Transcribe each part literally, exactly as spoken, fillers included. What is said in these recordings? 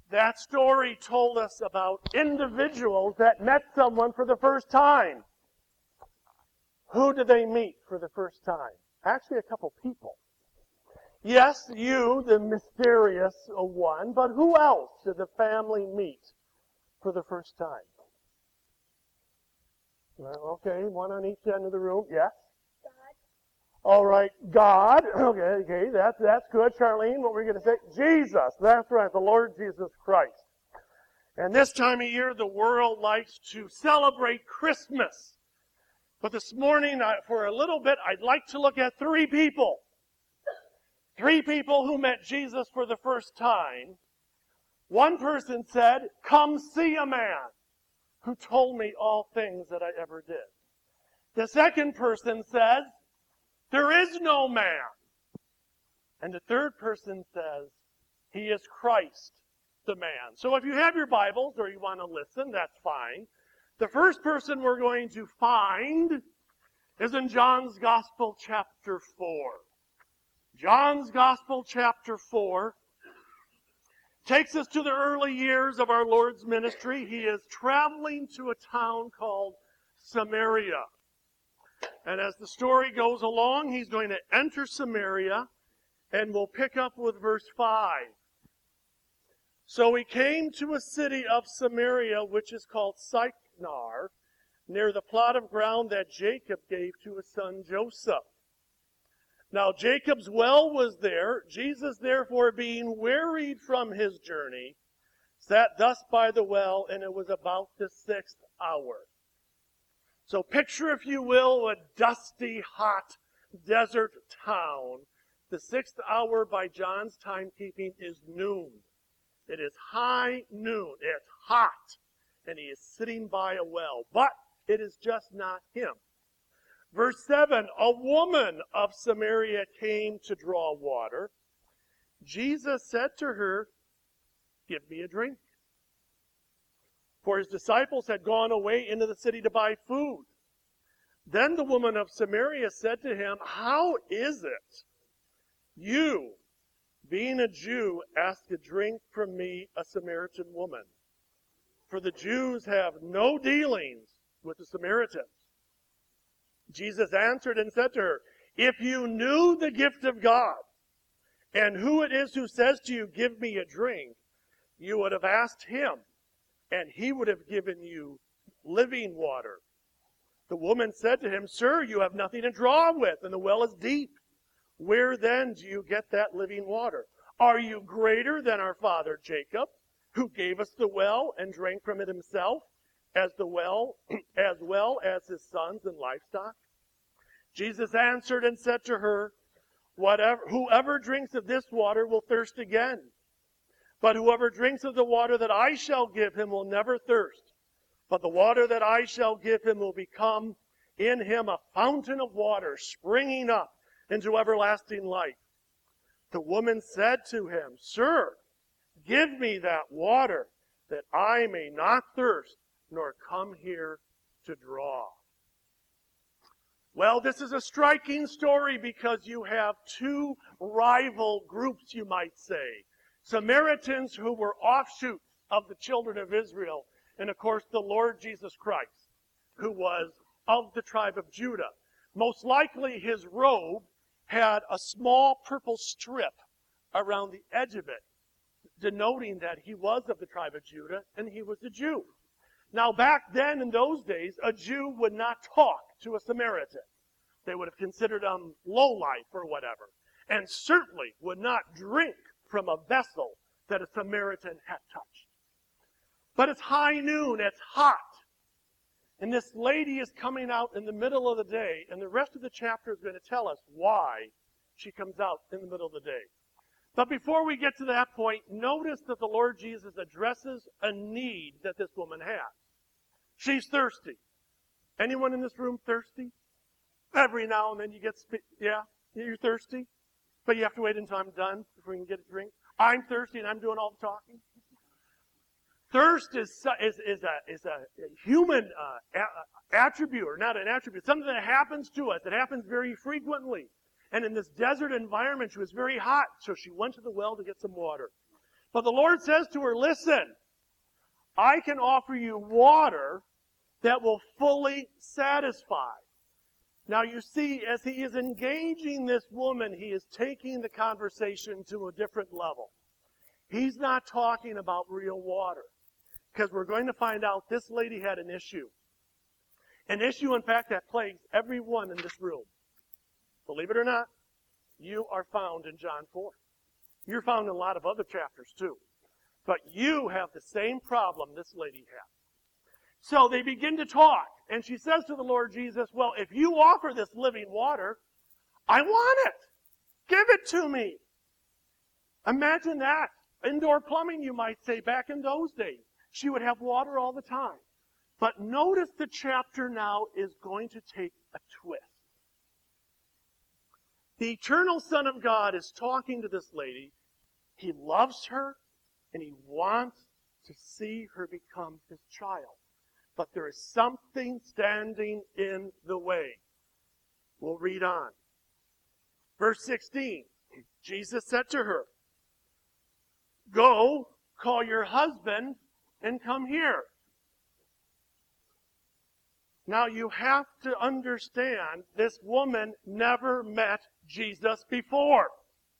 That story told us about individuals that met someone for the first time. Who did they meet for the first time? Actually, a couple people. Yes, you, the mysterious one, but who else did the family meet for the first time? Well, okay, one on each end of the room. Yes? God. All right, God. Okay, okay, that's, that's good. Charlene, what were you going to say? Jesus. That's right, the Lord Jesus Christ. And this time of year, the world likes to celebrate Christmas. But this morning, for a little bit, I'd like to look at three people. Three people who met Jesus for the first time. One person said, "Come see a man who told me all things that I ever did." The second person says, "There is no man." And the third person says, "He is Christ, the man." So if you have your Bibles or you want to listen, that's fine. The first person we're going to find is in John's Gospel, chapter four. John's Gospel, chapter four, takes us to the early years of our Lord's ministry. He is traveling to a town called Samaria. And as the story goes along, he's going to enter Samaria, and we'll pick up with verse five. So he came to a city of Samaria, which is called Sychar, near the plot of ground that Jacob gave to his son Joseph. Now Jacob's well was there. Jesus, therefore, being wearied from his journey, sat thus by the well, and it was about the sixth hour. So picture, if you will, a dusty, hot desert town. The sixth hour by John's timekeeping is noon. It is high noon. It's hot. And he is sitting by a well. But it is just not him. Verse seven, a woman of Samaria came to draw water. Jesus said to her, "Give me a drink." For his disciples had gone away into the city to buy food. Then the woman of Samaria said to him, "How is it you, being a Jew, ask a drink from me, a Samaritan woman? For the Jews have no dealings with the Samaritans." Jesus answered and said to her, "If you knew the gift of God, and who it is who says to you, 'Give me a drink,' you would have asked him, and he would have given you living water." The woman said to him, "Sir, you have nothing to draw with, and the well is deep. Where then do you get that living water? Are you greater than our father Jacob, who gave us the well and drank from it himself, as the well, as well as his sons and livestock?" Jesus answered and said to her, Whatever, "Whoever drinks of this water will thirst again. But whoever drinks of the water that I shall give him will never thirst. But the water that I shall give him will become in him a fountain of water springing up into everlasting life." The woman said to him, "Sir, give me that water, that I may not thirst, nor come here to draw." Well, this is a striking story because you have two rival groups, you might say. Samaritans who were offshoots of the children of Israel, and of course the Lord Jesus Christ, who was of the tribe of Judah. Most likely his robe had a small purple strip around the edge of it, denoting that he was of the tribe of Judah and he was a Jew. Now back then in those days, a Jew would not talk to a Samaritan. They would have considered him lowlife or whatever, and certainly would not drink from a vessel that a Samaritan had touched. But it's high noon, it's hot, and this lady is coming out in the middle of the day, and the rest of the chapter is going to tell us why she comes out in the middle of the day. But before we get to that point, notice that the Lord Jesus addresses a need that this woman has. She's thirsty. Anyone in this room thirsty? Every now and then you get, sp- yeah, you're thirsty, but you have to wait until I'm done before you can get a drink. I'm thirsty and I'm doing all the talking. Thirst is is is a is a human uh, a- attribute, or not an attribute, something that happens to us. It happens very frequently. And in this desert environment, she was very hot, so she went to the well to get some water. But the Lord says to her, listen, I can offer you water that will fully satisfy. Now you see, as he is engaging this woman, he is taking the conversation to a different level. He's not talking about real water. Because we're going to find out this lady had an issue. An issue, in fact, that plagues everyone in this room. Believe it or not, you are found in John four. You're found in a lot of other chapters too. But you have the same problem this lady had. So they begin to talk. And she says to the Lord Jesus, well, if you offer this living water, I want it. Give it to me. Imagine that. Indoor plumbing, you might say, back in those days. She would have water all the time. But notice the chapter now is going to take a twist. The eternal Son of God is talking to this lady. He loves her, and he wants to see her become his child. But there is something standing in the way. We'll read on. Verse sixteen, Jesus said to her, go, call your husband, and come here. Now you have to understand, this woman never met Jesus before.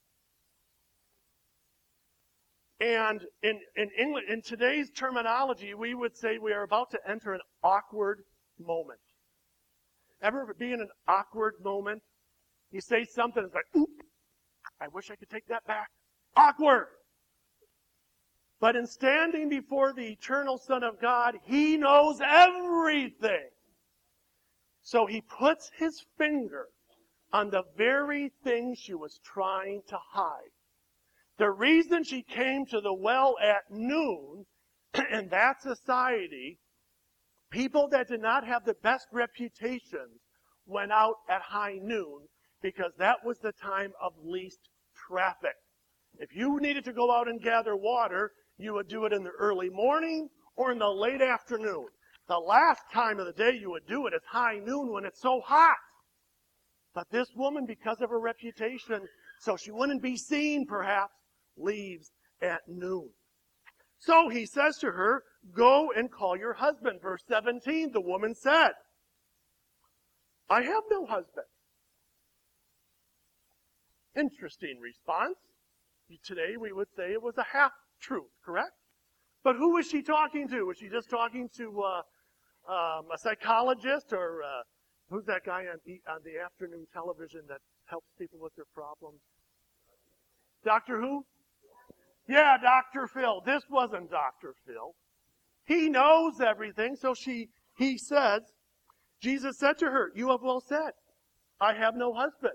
And in, in English, in today's terminology, we would say we are about to enter an awkward moment. Ever be in an awkward moment? You say something, it's like, oop, I wish I could take that back. Awkward. But in standing before the eternal Son of God, he knows everything. So he puts his finger on the very thing she was trying to hide. The reason she came to the well at noon, in that society, people that did not have the best reputations went out at high noon because that was the time of least traffic. If you needed to go out and gather water, you would do it in the early morning or in the late afternoon. The last time of the day you would do it is high noon when it's so hot. But this woman, because of her reputation, so she wouldn't be seen perhaps, leaves at noon. So he says to her, go and call your husband. Verse seventeen, the woman said, I have no husband. Interesting response. Today we would say it was a half-truth, correct? But who was she talking to? Was she just talking to uh, um, a psychologist, or uh, who's that guy on, on the afternoon television that helps people with their problems? Doctor who? Yeah, Doctor Phil. This wasn't Doctor Phil. He knows everything, so she, he says, Jesus said to her, you have well said, I have no husband.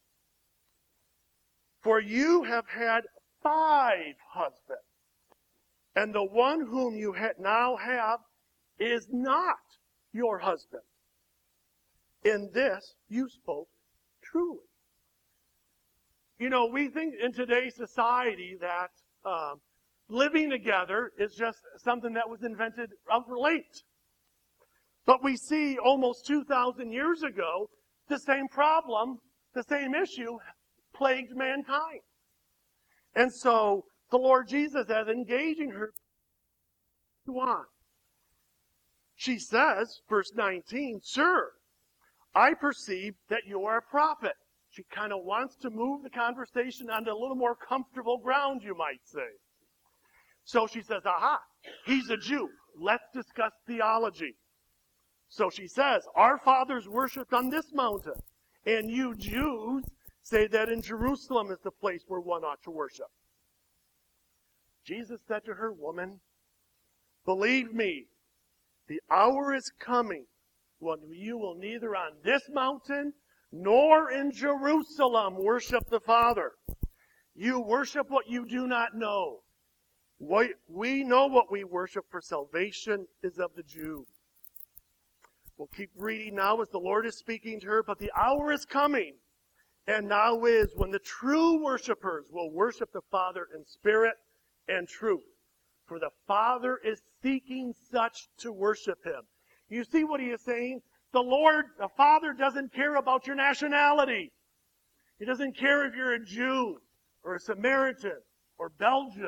For you have had five husbands, and the one whom you ha- now have is not your husband. In this you spoke truly. You know, we think in today's society that um, living together is just something that was invented of late. But we see almost two thousand years ago, the same problem, the same issue plagued mankind. And so the Lord Jesus, as engaging her, go on. She says, verse nineteen, Sir, I perceive that you are a prophet. She kind of wants to move the conversation onto a little more comfortable ground, you might say. So she says, aha, he's a Jew. Let's discuss theology. So she says, our fathers worshipped on this mountain, and you Jews say that in Jerusalem is the place where one ought to worship. Jesus said to her, woman, believe me, the hour is coming when you will neither on this mountain nor in Jerusalem worship the Father. You worship what you do not know. We know what we worship, for salvation is of the Jews. We'll keep reading now as the Lord is speaking to her. But the hour is coming, and now is, when the true worshipers will worship the Father in spirit and truth. For the Father is seeking such to worship him. You see what he is saying? The Lord, the Father, doesn't care about your nationality. He doesn't care if you're a Jew or a Samaritan or Belgian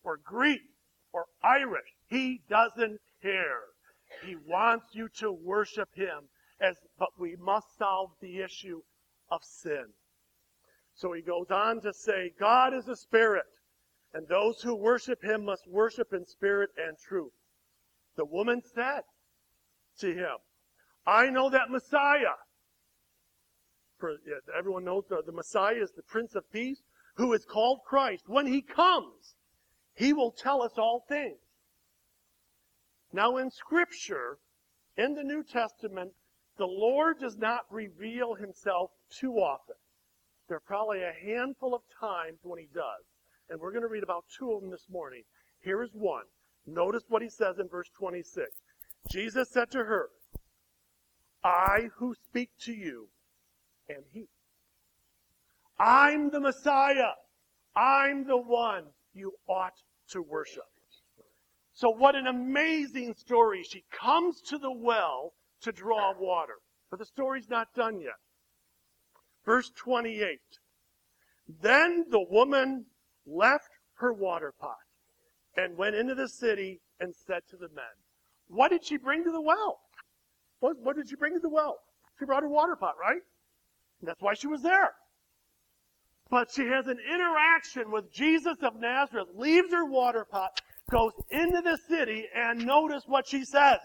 or Greek or Irish. He doesn't care. He wants you to worship him, as but we must solve the issue of sin. So he goes on to say, God is a spirit, and those who worship him must worship in spirit and truth. The woman said to him, I know that Messiah. For yeah, everyone knows the, the Messiah is the Prince of Peace, who is called Christ. When he comes, he will tell us all things. Now in Scripture, in the New Testament, the Lord does not reveal himself too often. There are probably a handful of times when he does. And we're going to read about two of them this morning. Here is one. Notice what he says in verse twenty-six. Jesus said to her, I who speak to you am he. I'm the Messiah. I'm the one you ought to worship. So what an amazing story. She comes to the well to draw water. But the story's not done yet. Verse twenty-eight. Then the woman left her water pot and went into the city and said to the men, what did she bring to the well? What, what did she bring to the well? She brought her water pot, right? And that's why she was there. But she has an interaction with Jesus of Nazareth, leaves her water pot, goes into the city, and notice what she says.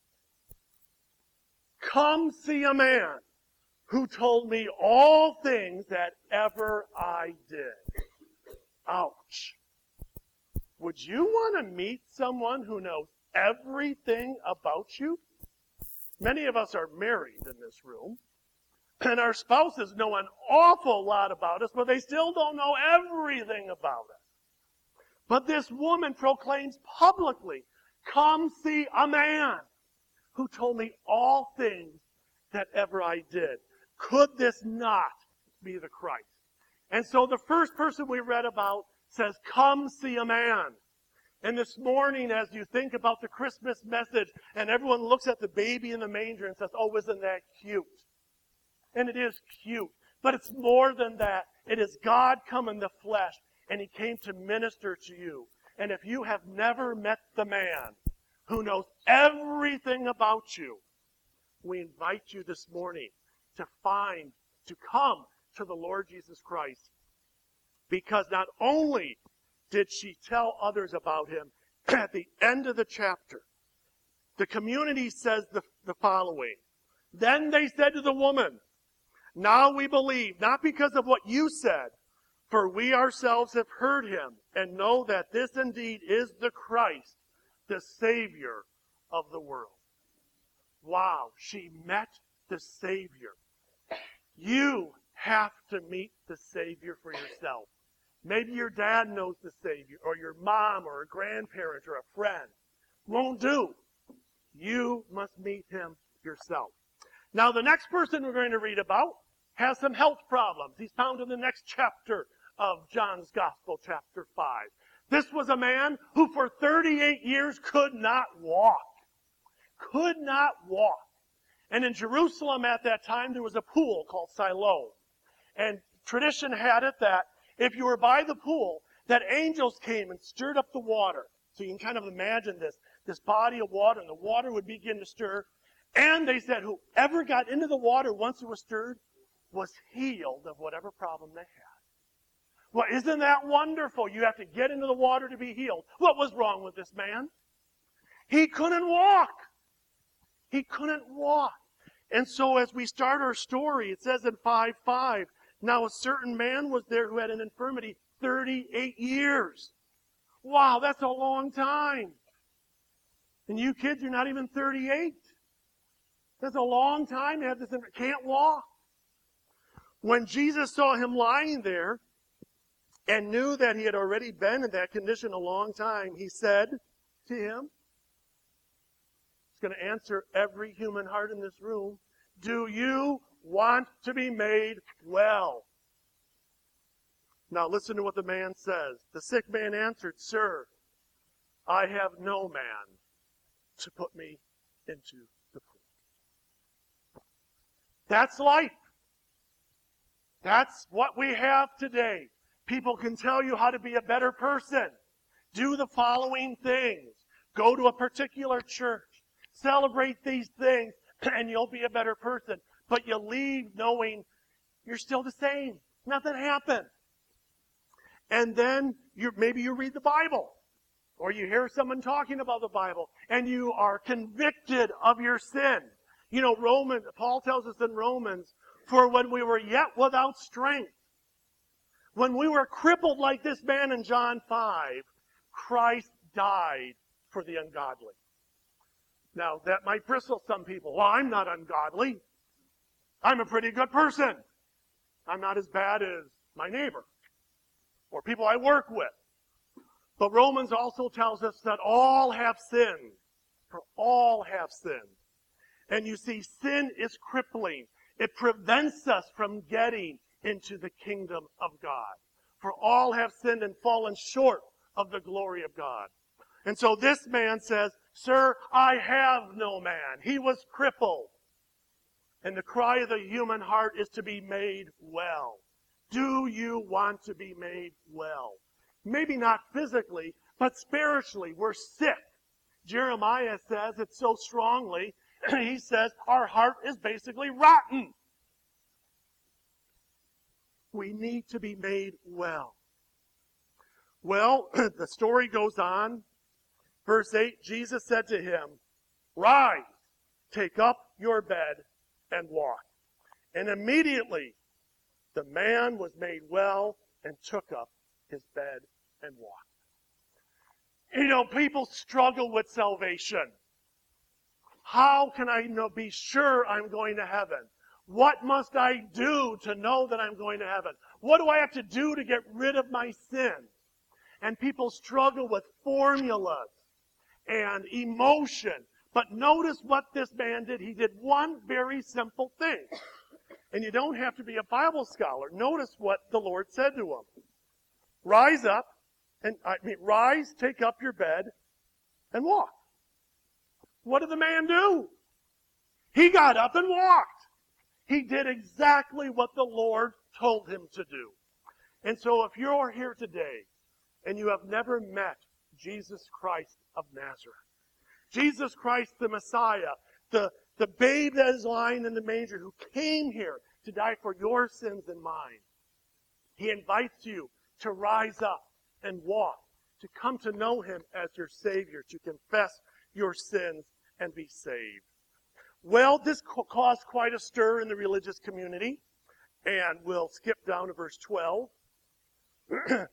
Come see a man who told me all things that ever I did. Ouch. Would you want to meet someone who knows everything about you? Many of us are married in this room, and our spouses know an awful lot about us, but they still don't know everything about us. But this woman proclaims publicly, come see a man who told me all things that ever I did. Could this not be the Christ? And so the first person we read about says, come see a man. And this morning, as you think about the Christmas message, and everyone looks at the baby in the manger and says, oh, isn't that cute? And it is cute. But it's more than that. It is God come in the flesh, and he came to minister to you. And if you have never met the man who knows everything about you, we invite you this morning to find, to come to the Lord Jesus Christ. Because not only did she tell others about him, at the end of the chapter, the community says the, the following. Then they said to the woman, now we believe, not because of what you said, for we ourselves have heard him and know that this indeed is the Christ, the Savior of the world. Wow, she met the Savior. You have to meet the Savior for yourself. Maybe your dad knows the Savior, or your mom, or a grandparent, or a friend. Won't do. You must meet him yourself. Now, the next person we're going to read about has some health problems. He's found in the next chapter of John's Gospel, chapter five. This was a man who for thirty-eight years could not walk. Could not walk. And in Jerusalem at that time, there was a pool called Siloam. And tradition had it that if you were by the pool, that angels came and stirred up the water. So you can kind of imagine this, this body of water, and the water would begin to stir. And they said whoever got into the water once it was stirred was healed of whatever problem they had. Well, isn't that wonderful? You have to get into the water to be healed. What was wrong with this man? He couldn't walk. He couldn't walk. And so as we start our story, it says in five five, now a certain man was there who had an infirmity thirty-eight years. Wow, that's a long time. And you kids, you're not even thirty-eight. That's a long time to have this, can't walk. When Jesus saw him lying there and knew that he had already been in that condition a long time, he said to him, he's going to answer every human heart in this room, do you want to be made well? Now listen to what the man says. The sick man answered, sir, I have no man to put me into the pool. That's life. That's what we have today. People can tell you how to be a better person, Do the following things. Go to a particular church. Celebrate these things, and you'll be a better person. But you leave knowing you're still the same. Nothing happened. And then you maybe you read the Bible, or you hear someone talking about the Bible, and you are convicted of your sin. You know, Romans, Paul tells us in Romans, for when we were yet without strength, when we were crippled like this man in John five, Christ died for the ungodly. Now, that might bristle some people. Well, I'm not ungodly. I'm a pretty good person. I'm not as bad as my neighbor or people I work with. But Romans also tells us that all have sinned. For all have sinned. And you see, sin is crippling. It prevents us from getting into the kingdom of God. For all have sinned and fallen short of the glory of God. And so this man says, Sir, I have no man. He was crippled. And the cry of the human heart is to be made well. Do you want to be made well? Maybe not physically, but spiritually. We're sick. Jeremiah says it so strongly. He says our heart is basically rotten. We need to be made well. Well, the story goes on. Verse eight, Jesus said to him, Rise, take up your bed and walk. And immediately the man was made well and took up his bed and walked. You know, people struggle with salvation. How can I know, be sure I'm going to heaven? What must I do to know that I'm going to heaven? What do I have to do to get rid of my sin? And people struggle with formulas and emotion. But notice what this man did. He did one very simple thing. And you don't have to be a Bible scholar. Notice what the Lord said to him. Rise up, and I mean, rise, take up your bed, and walk. What did the man do? He got up and walked. He did exactly what the Lord told him to do. And so if you're here today and you have never met Jesus Christ of Nazareth, Jesus Christ the Messiah, the, the babe that is lying in the manger who came here to die for your sins and mine, He invites you to rise up and walk, to come to know Him as your Savior, to confess your sins and be saved. Well, this caused quite a stir in the religious community, and we'll skip down to verse twelve. uh,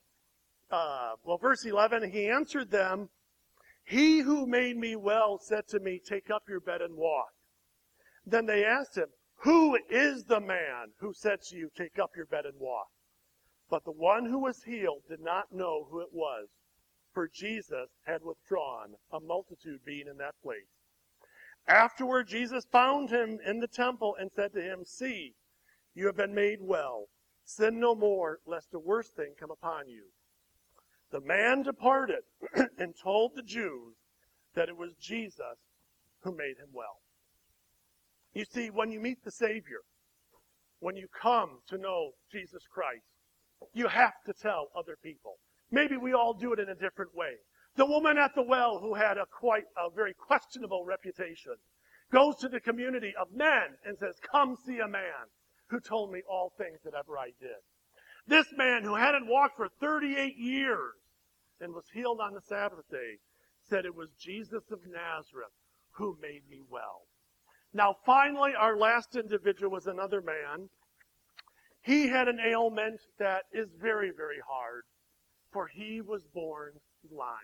well, verse eleven, he answered them, He who made me well said to me, Take up your bed and walk. Then they asked him, Who is the man who said to you, Take up your bed and walk? But the one who was healed did not know who it was, for Jesus had withdrawn, a multitude being in that place. Afterward, Jesus found him in the temple and said to him, See, you have been made well. Sin no more, lest a worse thing come upon you. The man departed and told the Jews that it was Jesus who made him well. You see, when you meet the Savior, when you come to know Jesus Christ, you have to tell other people. Maybe we all do it in a different way. The woman at the well, who had a quite a very questionable reputation, goes to the community of men and says, Come see a man who told me all things that ever I did. This man who hadn't walked for thirty-eight years and was healed on the Sabbath day said it was Jesus of Nazareth who made me well. Now finally, our last individual was another man. He had an ailment that is very, very hard, for he was born blind.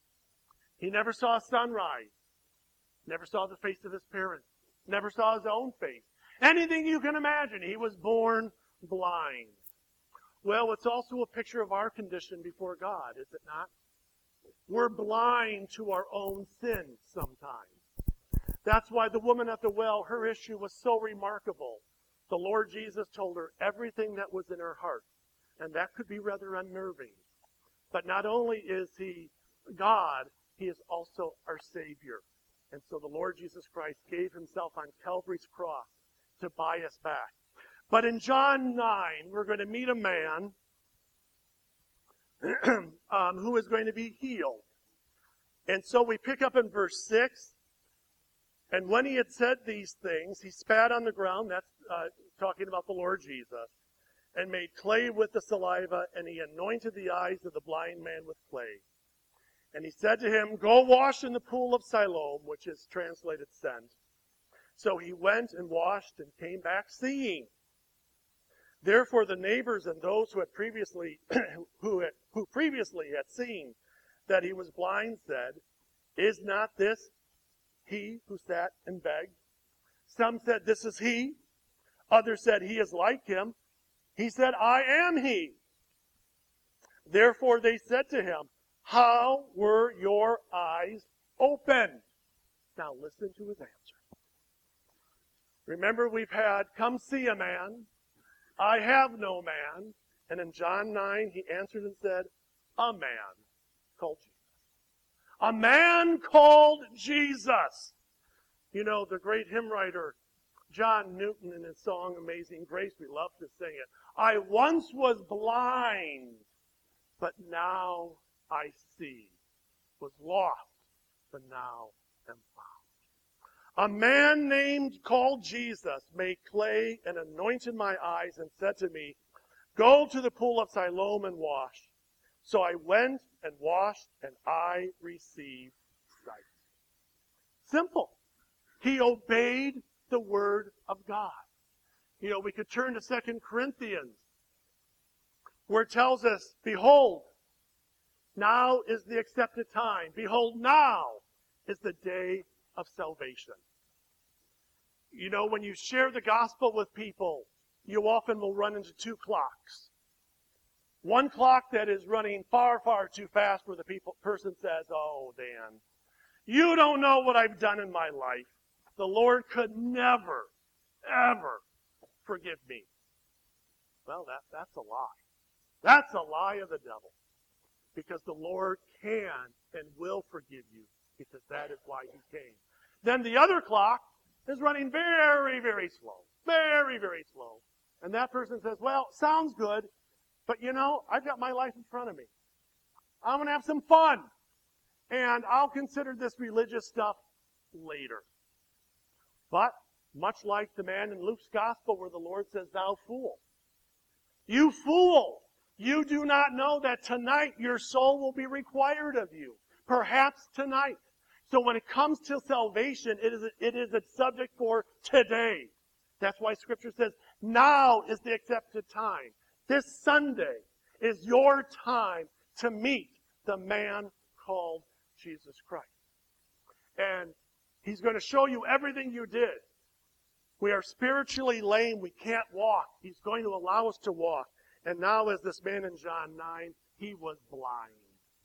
He never saw sunrise, never saw the face of his parents, never saw his own face. Anything you can imagine, he was born blind. Well, it's also a picture of our condition before God, is it not? We're blind to our own sin sometimes. That's why the woman at the well, her issue was so remarkable. The Lord Jesus told her everything that was in her heart, and that could be rather unnerving. But not only is He God, He is also our Savior. And so the Lord Jesus Christ gave Himself on Calvary's cross to buy us back. But in John nine, we're going to meet a man um, who is going to be healed. And so we pick up in verse six. And when he had said these things, he spat on the ground, that's uh, talking about the Lord Jesus, and made clay with the saliva, and he anointed the eyes of the blind man with clay. And he said to him, go wash in the pool of Siloam, which is translated sent. So he went and washed and came back seeing. Therefore the neighbors and those who had previously who had, who previously had seen that he was blind said, is not this he who sat and begged? Some said, this is he. Others said, he is like him. He said, I am he. Therefore they said to him, how were your eyes opened? Now listen to his answer. Remember, we've had, come see a man. I have no man. And in John nine, he answered and said, a man called Jesus. A man called Jesus. You know, the great hymn writer, John Newton, in his song Amazing Grace, we love to sing it. I once was blind, but now I see. Was lost, but now am found. A man named, called Jesus, made clay and anointed my eyes and said to me, go to the pool of Siloam and wash. So I went and washed, and I received sight. Simple. He obeyed the word of God. You know, we could turn to Second Corinthians, where it tells us, behold, now is the accepted time. Behold, now is the day of salvation. You know, when you share the gospel with people, you often will run into two clocks. One clock that is running far, far too fast, where the people, person says, oh, Dan, you don't know what I've done in my life. The Lord could never, ever forgive me. Well, that, that's a lie. That's a lie of the devil. Because the Lord can and will forgive you, because that is why he came. Then the other clock is running very, very slow. Very, very slow. And that person says, well, sounds good, but you know, I've got my life in front of me. I'm going to have some fun. And I'll consider this religious stuff later. But, much like the man in Luke's gospel where the Lord says, thou fool. You fool! You do not know that tonight your soul will be required of you. Perhaps tonight. So when it comes to salvation, it is a, it is a subject for today. That's why Scripture says, now is the accepted time. This Sunday is your time to meet the man called Jesus Christ. And he's going to show you everything you did. We are spiritually lame. We can't walk. He's going to allow us to walk. And now, as this man in John nine, he was blind.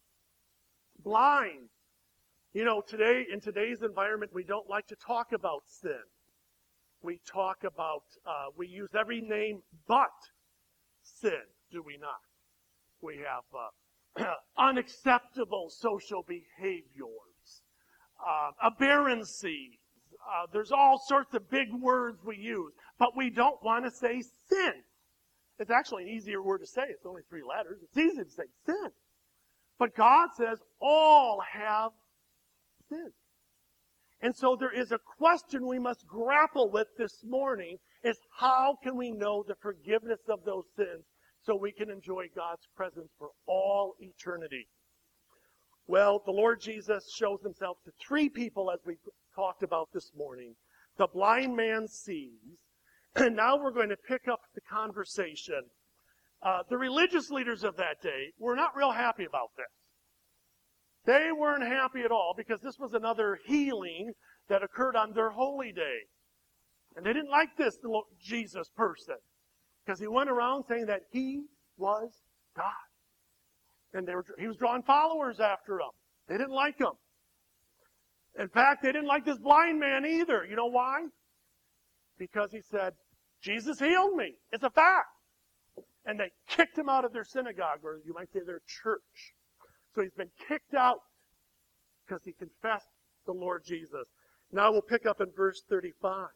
Blind. You know, today, in today's environment, we don't like to talk about sin. We talk about, uh, we use every name but sin, do we not? We have uh, unacceptable social behaviors, uh, aberrancies. Uh, there's all sorts of big words we use, but we don't want to say sin. It's actually an easier word to say. It's only three letters. It's easy to say sin. But God says all have sinned. And so there is a question we must grapple with this morning, is how can we know the forgiveness of those sins so we can enjoy God's presence for all eternity? Well, the Lord Jesus shows himself to three people, as we talked about this morning. The blind man sees. And now we're going to pick up the conversation. Uh, the religious leaders of that day were not real happy about this. They weren't happy at all, because this was another healing that occurred on their holy day. And they didn't like this Jesus person, because he went around saying that he was God. And they were, he was drawing followers after him. They didn't like him. In fact, they didn't like this blind man either. You know why? Because he said, Jesus healed me. It's a fact. And they kicked him out of their synagogue, or you might say their church. So he's been kicked out because he confessed the Lord Jesus. Now we'll pick up in verse thirty-five.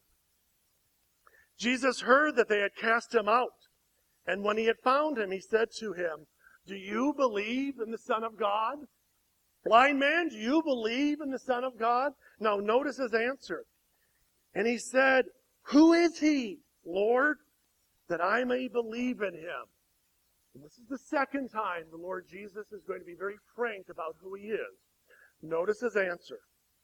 Jesus heard that they had cast him out. And when he had found him, he said to him, Do you believe in the Son of God? Blind man, do you believe in the Son of God? Now notice his answer. And he said, who is he, Lord, that I may believe in him? And this is the second time the Lord Jesus is going to be very frank about who he is. Notice his answer.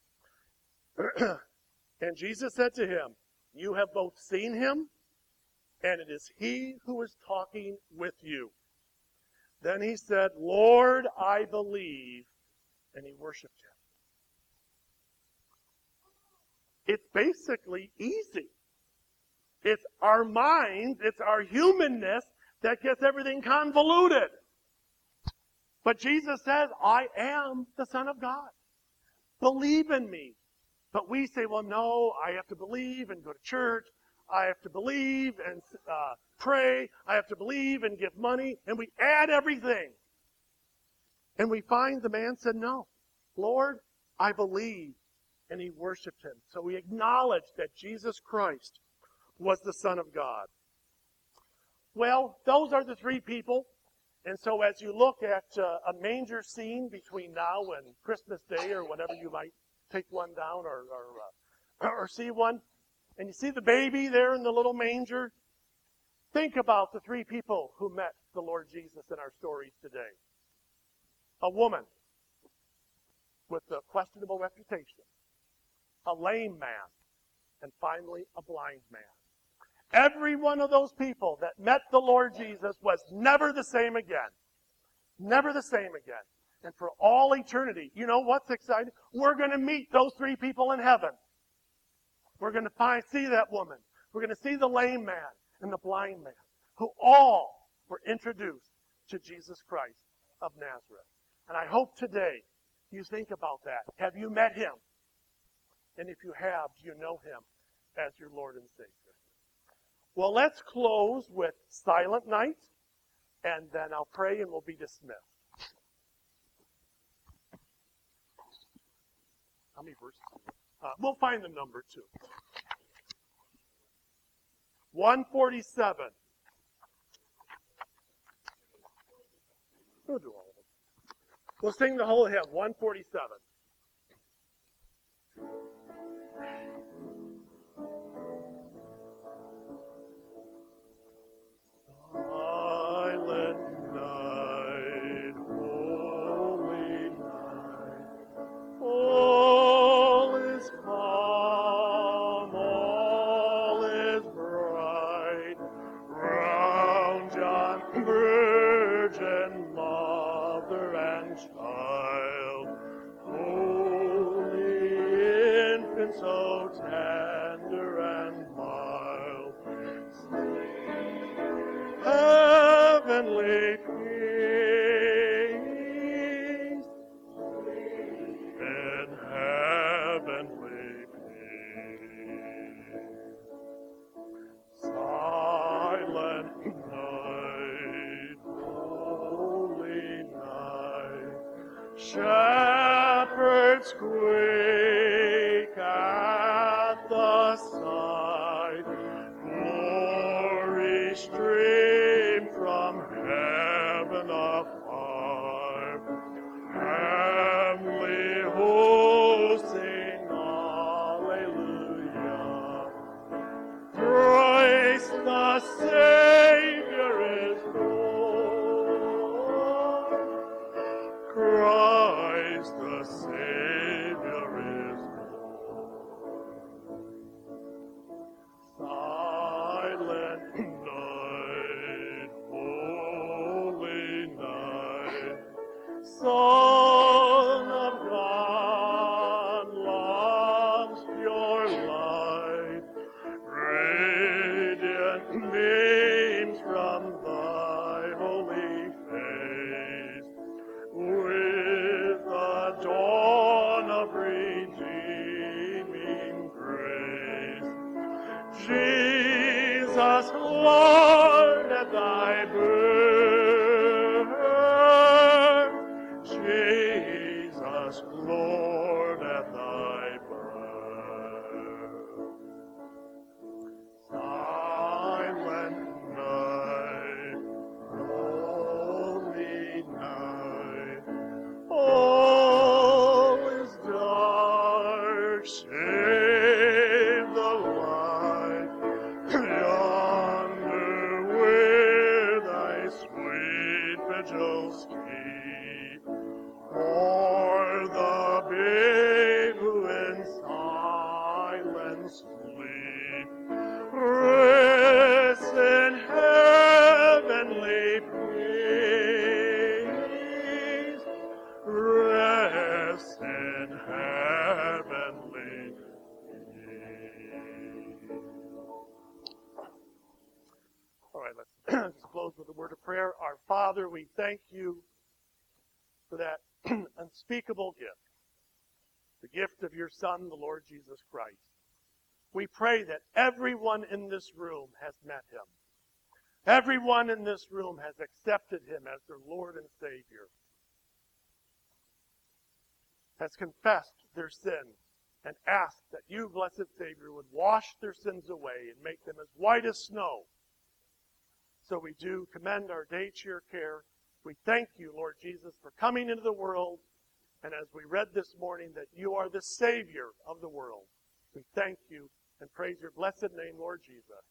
And Jesus said to him, you have both seen him, and it is he who is talking with you. Then he said, Lord, I believe, and he worshiped him. It's basically easy. It's our minds, it's our humanness that gets everything convoluted. But Jesus says, I am the Son of God. Believe in me. But we say, well, no, I have to believe and go to church. I have to believe and uh, pray. I have to believe and give money. And we add everything. And we find the man said, no, Lord, I believe. And he worshiped him. So we acknowledged that Jesus Christ was the Son of God. Well, those are the three people. And so as you look at uh, a manger scene between now and Christmas Day or whatever, you might take one down or or, uh, or see one, and you see the baby there in the little manger, think about the three people who met the Lord Jesus in our stories today. A woman with a questionable reputation, a lame man, and finally a blind man. Every one of those people that met the Lord Jesus was never the same again. Never the same again. And for all eternity, you know what's exciting? We're going to meet those three people in heaven. We're going to find, see that woman. We're going to see the lame man and the blind man, who all were introduced to Jesus Christ of Nazareth. And I hope today you think about that. Have you met him? And if you have, do you know him as your Lord and Savior? Well, let's close with Silent Night, and then I'll pray and we'll be dismissed. How many verses? Uh, we'll find the number, too. one forty-seven. We'll do all of them. We'll sing the whole hymn, one forty-seven. So tender and mild, heavenly peace, in heavenly peace. Silent night, holy night, shepherds quake at the sight, glory stream from heaven afar, heavenly hosts sing Alleluia. Christ the Savior is born, Christ the Savior is silent night, holy night, Son of God, love's pure light, radiant beams from thy holy face, with the dawn of redeeming grace. Jesus, Lord, at thy birth. Jesus, Lord, at thy birth. Silent night, holy prayer. Our Father, we thank you for that unspeakable gift, the gift of your Son, the Lord Jesus Christ. We pray that everyone in this room has met him. Everyone in this room has accepted him as their Lord and Savior, has confessed their sin, and asked that you, blessed Savior, would wash their sins away and make them as white as snow. So we do commend our day to your care. We thank you, Lord Jesus, for coming into the world, and as we read this morning, that you are the Savior of the world. We thank you and praise your blessed name, Lord Jesus.